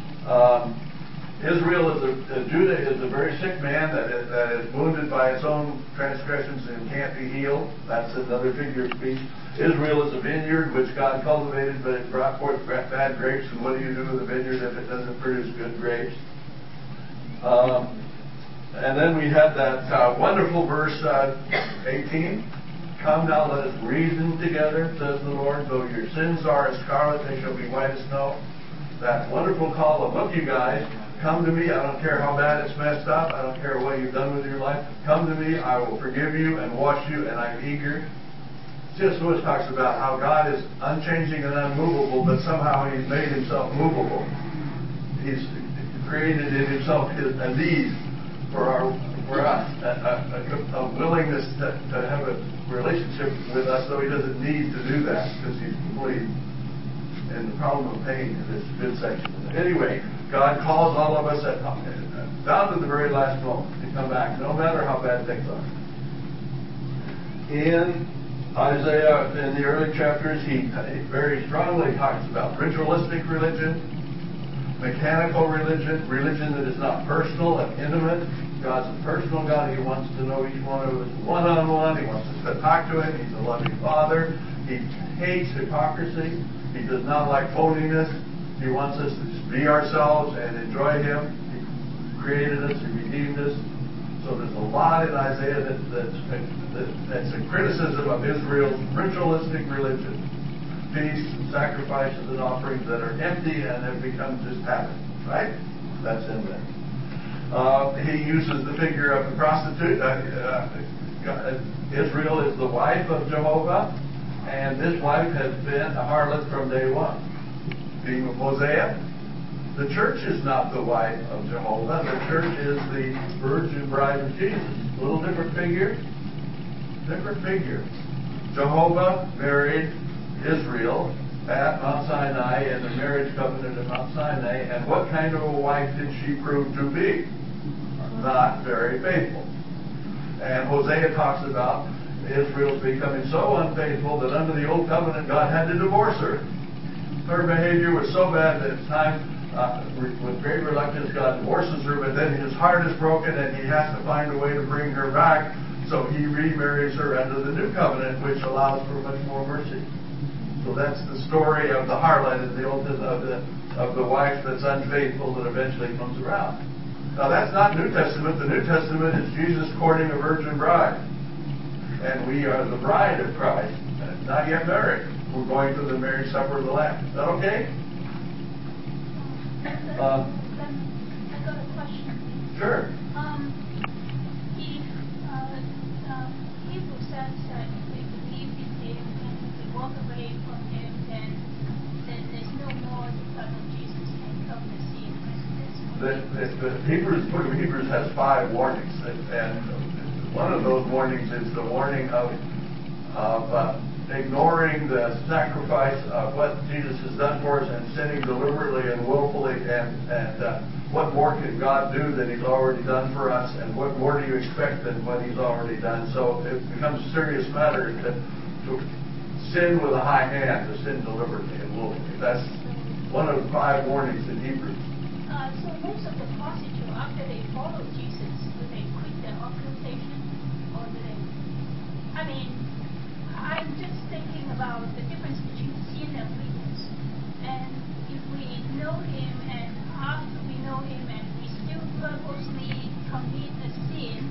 Judah is a very sick man that is wounded by its own transgressions and can't be healed. That's another figure of speech. Israel is a vineyard which God cultivated, but it brought forth bad grapes. And what do you do with a vineyard if it doesn't produce good grapes? And then we have that wonderful verse 18. Come now, let us reason together, says the Lord. Though your sins are as scarlet, they shall be white as snow. That wonderful call of, look, you guys, come to me. I don't care how bad it's messed up. I don't care what you've done with your life. Come to me. I will forgive you and wash you, and I'm eager. C.S. Lewis talks about how God is unchanging and unmovable, but somehow He's made Himself movable. He's created in Himself a need for us, a willingness to have a relationship with us, though He doesn't need to do that because He's complete. And the problem of pain is this good section. Anyway, God calls all of us down to the very last moment to come back, no matter how bad things are. In Isaiah, in the early chapters, he very strongly talks about ritualistic religion, mechanical religion, religion that is not personal and intimate. God's a personal God. He wants to know each one of us one-on-one. He wants us to talk to Him. He's a loving Father. He hates hypocrisy. He does not like phoniness. He wants us to just be ourselves and enjoy Him. He created us. He redeemed us. So there's a lot in Isaiah that's a criticism of Israel's ritualistic religion. Feasts and sacrifices and offerings that are empty and have become just habit. Right? That's in there. He uses the figure of the prostitute. Israel is the wife of Jehovah, and this wife has been a harlot from day one. Theme of Hosea. The church is not the wife of Jehovah. The church is the virgin bride of Jesus. A little different figure. Different figure. Jehovah married Israel at Mount Sinai in the marriage covenant at Mount Sinai. And what kind of a wife did she prove to be? Not very faithful. And Hosea talks about Israel's becoming so unfaithful that under the old covenant God had to divorce her. Her behavior was so bad that at times, with great reluctance, God divorces her, but then His heart is broken and He has to find a way to bring her back. So He remarries her under the new covenant, which allows for much more mercy. So that's the story of the harlot in the old of the wife that's unfaithful that eventually comes around. Now that's not New Testament. The New Testament is Jesus courting a virgin bride. and we are the bride of Christ, not yet married. We're going to the marriage supper of the Lamb. Is that okay? I got a question. Sure. If Hebrew says that if we believe in Him and if we walk away from Him, then there's no more the blood of Jesus can cover the sin. The book of Hebrews has 5 warnings, and one of those warnings is the warning of ignoring the sacrifice of what Jesus has done for us and sinning deliberately and willfully, and what more can God do than He's already done for us, and what more do you expect than what He's already done? So it becomes a serious matter to sin with a high hand, to sin deliberately and willfully. That's one of the 5 warnings in Hebrews. So most of the prostitutes, after they follow Jesus, do they quit their occultation, or do they? I mean, I'm just thinking about the difference between sin and weakness. And if we know Him, and after we know Him, and we still purposely commit a sin,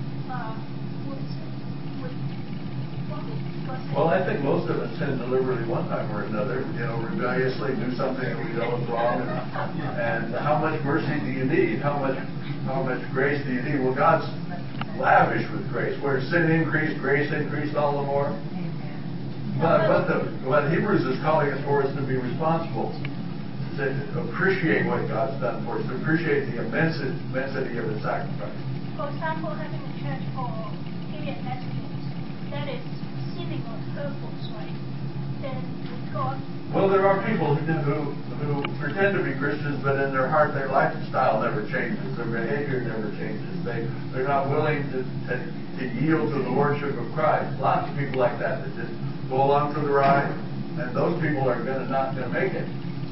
well, I think most of us sin deliberately one time or another. Rebelliously do something that we know is wrong. And how much mercy do you need? How much grace do you need? Well, God's lavish with grace. Where sin increased, grace increased all the more. But what Hebrews is calling us for is to be responsible, to appreciate what God's done for us, to appreciate the immensity of His sacrifice. For example, having a church for gay and lesbians, that is sinning on purpose, right? Then God. Well, there are people who pretend to be Christians, but in their heart, their lifestyle never changes, their behavior never changes. They're not willing to yield to the lordship of Christ. Lots of people like that just go along for the ride, and those people are not going to make it.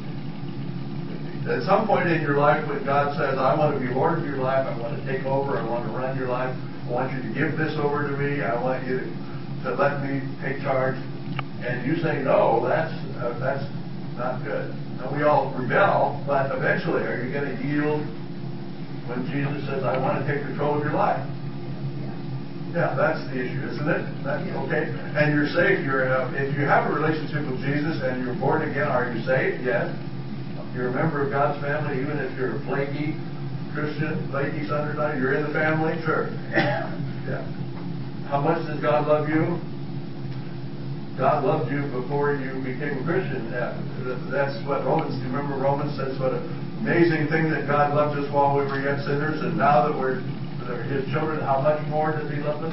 At some point in your life, when God says, "I want to be Lord of your life, I want to take over, I want to run your life, I want you to give this over to me, I want you to let me take charge," and you say no, that's not good. And we all rebel, but eventually, are you going to yield when Jesus says, "I want to take control of your life"? Yeah, that's the issue, isn't it? That's okay. And you're saved. If you have a relationship with Jesus and you're born again, are you saved? Yes. You're a member of God's family, even if you're a flaky Christian, flaky son or daughter. You're in the family, sure. Yeah. How much does God love you? God loved you before you became a Christian. That's what Romans. Do you remember Romans says what an amazing thing that God loved us while we were yet sinners, and now that we're His children, how much more does He love us?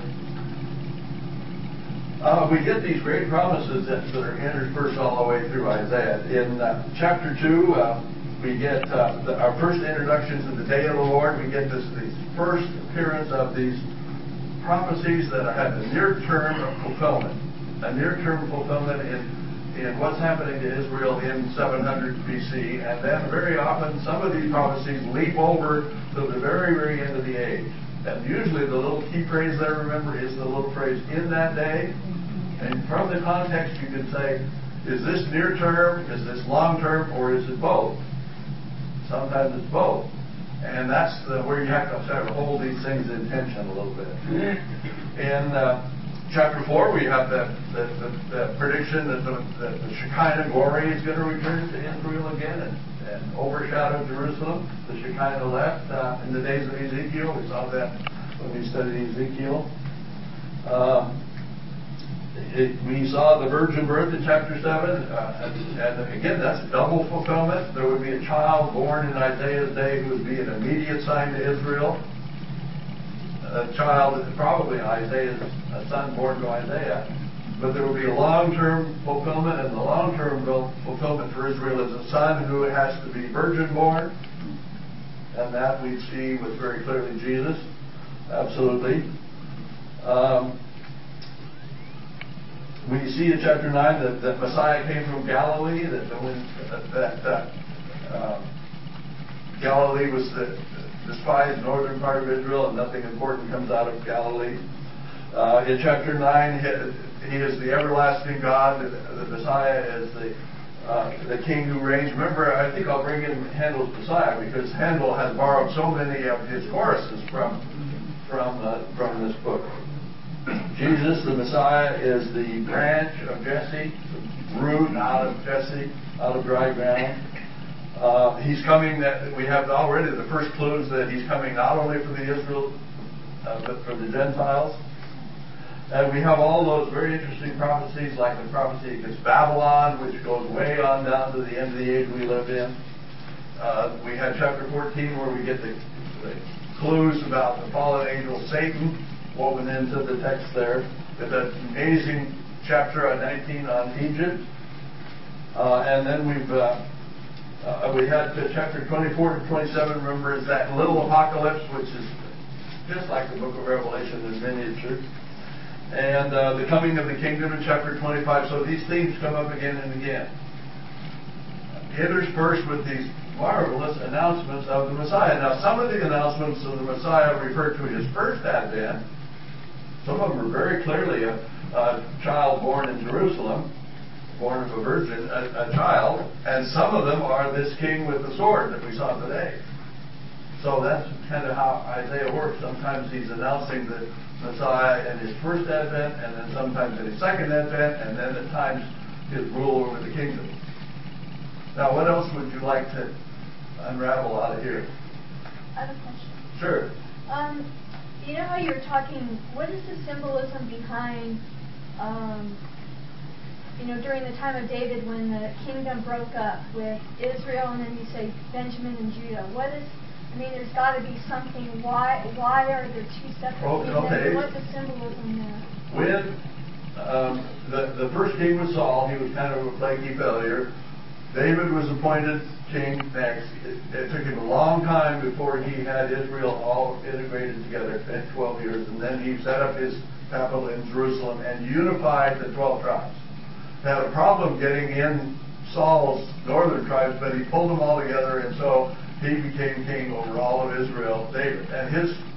We get these great promises that are interspersed all the way through Isaiah. In chapter 2, we get our first introduction to the day of the Lord. We get this first appearance of these prophecies that have a near-term fulfillment. A near-term fulfillment in what's happening to Israel in 700 BC. And then very often some of these prophecies leap over to the very, very end of the age. And usually the little key phrase there, remember, is the little phrase, "in that day." And from the context you can say, is this near term, is this long term, or is it both? Sometimes it's both. And that's where you have to sort of hold these things in tension a little bit. In chapter 4, we have the prediction that the Shekinah glory is going to return to Israel again and overshadow Jerusalem. The Shekinah left in the days of Ezekiel. We saw that when we studied Ezekiel. We saw the virgin birth in chapter 7. And again, that's a double fulfillment. There would be a child born in Isaiah's day who would be an immediate sign to Israel. A child, probably Isaiah's a son born to Isaiah. But there will be a long-term fulfillment, and the long-term fulfillment for Israel is a son who has to be virgin-born. And that we see with very clearly Jesus. Absolutely. We see in chapter 9 that Messiah came from Galilee, that Galilee was the despised northern part of Israel, and nothing important comes out of Galilee. In chapter 9, he is the everlasting God. The Messiah is the king who reigns. Remember, I think I'll bring in Handel's Messiah, because Handel has borrowed so many of his choruses from this book. Jesus, the Messiah, is the branch of Jesse, root out of Jesse, out of dry ground. He's coming. That we have already the first clues that he's coming not only for the Israel, but for the Gentiles. And we have all those very interesting prophecies, like the prophecy against Babylon, which goes way on down to the end of the age we live in. We had chapter 14 where we get the clues about the fallen angel Satan woven into the text there. That amazing chapter 19 on Egypt. And then we had chapter 24 to 27, remember, is that little apocalypse, which is just like the book of Revelation in miniature. And the coming of the kingdom in chapter 25. So these themes come up again and again. Interspersed with these marvelous announcements of the Messiah. Now, some of the announcements of the Messiah refer to his first advent. Some of them are very clearly a child born in Jerusalem, born of a virgin, a child. And some of them are this king with the sword that we saw today. So that's kind of how Isaiah works. Sometimes he's announcing the Messiah in his first advent, and then sometimes in his second advent, and then at times his rule over the kingdom. Now, what else would you like to unravel out of here? I have a question. Sure. You know how you were talking, what is the symbolism behind, during the time of David when the kingdom broke up with Israel, and then you say Benjamin and Judah? There's got to be something. Why are there two separate kingdoms? Okay. What's the symbolism there? When the first king was Saul, he was kind of a flaky failure. David was appointed king next. It took him a long time before he had Israel all integrated together, 12 years, and then he set up his capital in Jerusalem and unified the 12 tribes. He had a problem getting in Saul's northern tribes, but he pulled them all together, and so he became king over all of Israel, David. And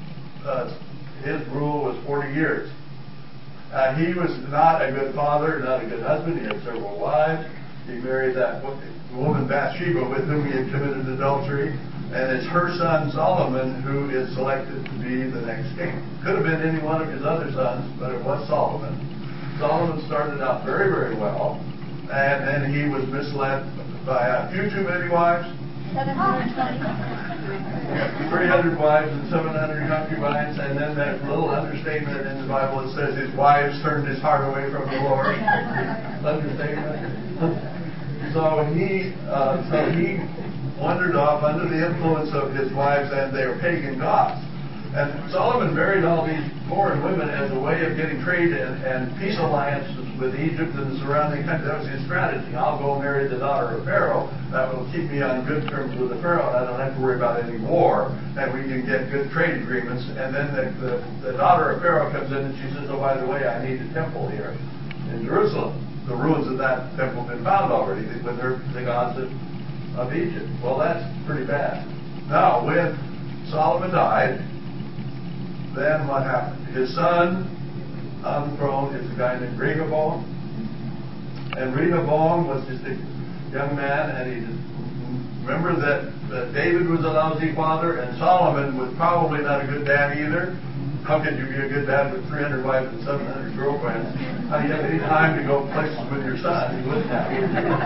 his rule was 40 years. He was not a good father, not a good husband. He had several wives. He married that woman Bathsheba with whom he had committed adultery. And it's her son Solomon who is selected to be the next king. Could have been any one of his other sons, but it was Solomon. Solomon started out very, very well. And then he was misled by a few too many wives. 720. 300 wives and 700 concubines, and then that little understatement in the Bible that says his wives turned his heart away from the Lord. Understatement. So he wandered off under the influence of his wives and their pagan gods. And Solomon married all these foreign women as a way of getting trade and peace alliances with Egypt and the surrounding countries. That was his strategy. I'll go marry the daughter of Pharaoh. That will keep me on good terms with the Pharaoh, and I don't have to worry about any war, and we can get good trade agreements. And then the daughter of Pharaoh comes in and she says, oh, by the way, I need a temple here in Jerusalem. The ruins of that temple have been found already with the gods of Egypt. Well, that's pretty bad. Now, when Solomon died, then what happened? His son on the throne is a guy named Rehoboam. And Rehoboam was just a young man, and remember that David was a lousy father, and Solomon was probably not a good dad either. How could you be a good dad with 300 wives and 700 girlfriends? How do you have any time to go places with your son? You wouldn't have.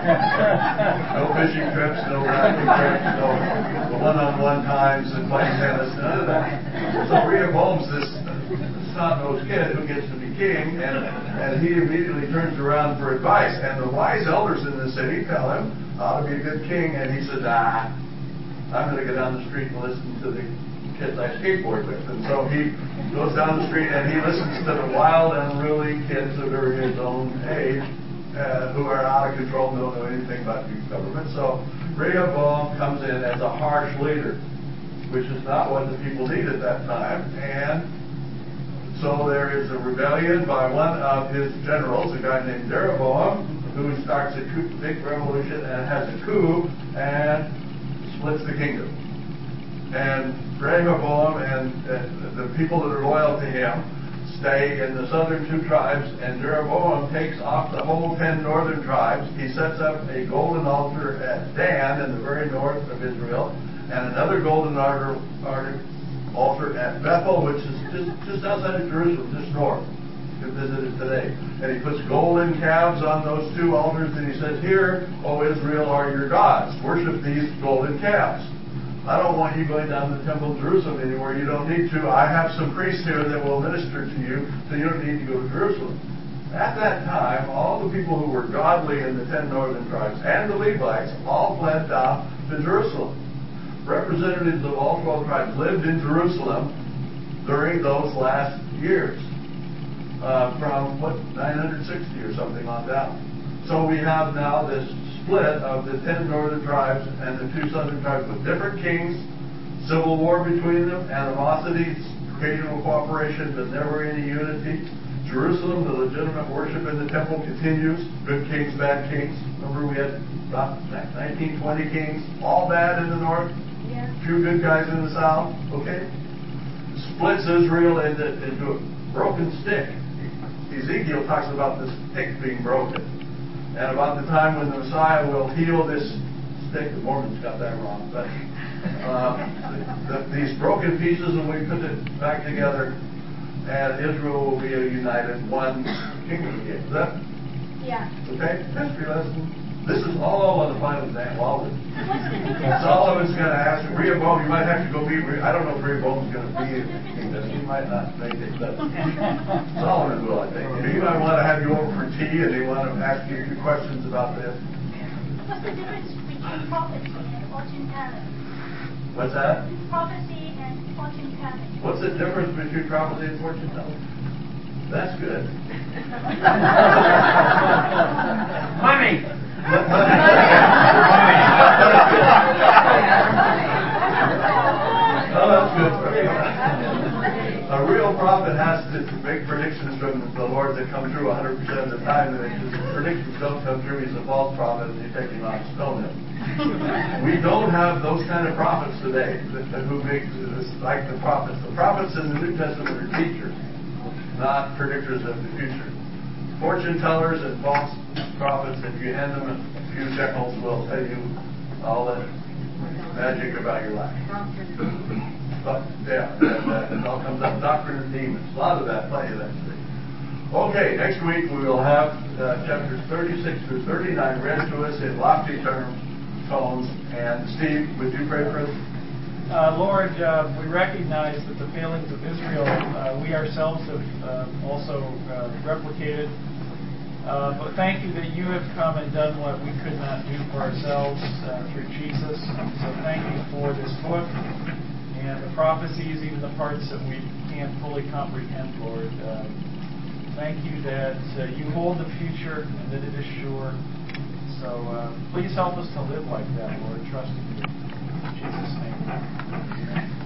No fishing trips, no rafting trips, no one-on-one times and playing tennis, none of that. So Rehoboam's this snot-nosed kid who gets to be king, and he immediately turns around for advice. And the wise elders in the city tell him how to be a good king, and he says, I'm going to go down the street and listen to the kids I skateboard with. And so he goes down the street and he listens to the wild, unruly kids that are his own age, who are out of control and don't know anything about government. So Rehoboam comes in as a harsh leader, which is not what the people need at that time. And so there is a rebellion by one of his generals, a guy named Jeroboam, who starts a big revolution and has a coup and splits the kingdom. And Rehoboam and the people that are loyal to him stay in the southern two tribes, and Jeroboam takes off the whole 10 northern tribes. He sets up a golden altar at Dan in the very north of Israel, and another golden altar at Bethel, which is just outside of Jerusalem, just north. can visit it today. And he puts golden calves on those two altars, and he says, "Here, O Israel, are your gods. Worship these golden calves." I don't want you going down to the temple of Jerusalem anymore. You don't need to. I have some priests here that will minister to you, so you don't need to go to Jerusalem. At that time, all the people who were godly in the 10 northern tribes and the Levites all fled down to Jerusalem. Representatives of all 12 tribes lived in Jerusalem during those last years, from 960 or something on down. So we have now this split of the 10 northern tribes and the 2 southern tribes with different kings, civil war between them, animosities, occasional cooperation, but never any unity. Jerusalem, the legitimate worship in the temple continues. Good kings, bad kings. Remember we had about 19, 20 kings, all bad in the north, few good guys in the south. Okay? Splits Israel into a broken stick. Ezekiel talks about this stick being broken. And about the time when the Messiah will heal this stick, the Mormons got that wrong, but these broken pieces, and we put it back together, and Israel will be a united one kingdom again. Is that? Yeah. Okay? History lesson. This is all on the final exam. Solomon's going to ask Rehoboam. You might have to go meet. I don't know if Rehoboam's going to be in the kingdom. He might not make it, but Solomon will, I think. He might want to have you over for tea, and he want to ask you a few questions about this. What's the difference between prophecy and fortune telling? What's that? Prophecy and fortune telling. What's the difference between prophecy and fortune telling? That's good. Money. Oh, that's good. A real prophet has to make predictions from the Lord that come true 100% of the time, and if his predictions don't come true, he's a false prophet, and you take him out and stone him. We don't have those kind of prophets today who make this like the prophets. The prophets in the New Testament are teachers, not predictors of the future. Fortune tellers and false prophets, if you hand them a few shekels, will tell you all the magic about your life. But yeah, it all comes up. Doctrine of demons. A lot of that, plenty of that today. Okay, next week we will have chapters 36 through 39 read to us in lofty tones. And Steve, would you pray for us? Lord, we recognize that the failings of Israel, we ourselves have also replicated. But thank you that you have come and done what we could not do for ourselves through Jesus. So thank you for this book and the prophecies, even the parts that we can't fully comprehend, Lord. Thank you that you hold the future and that it is sure. So please help us to live like that, Lord, trusting you. In Jesus' name. Amen.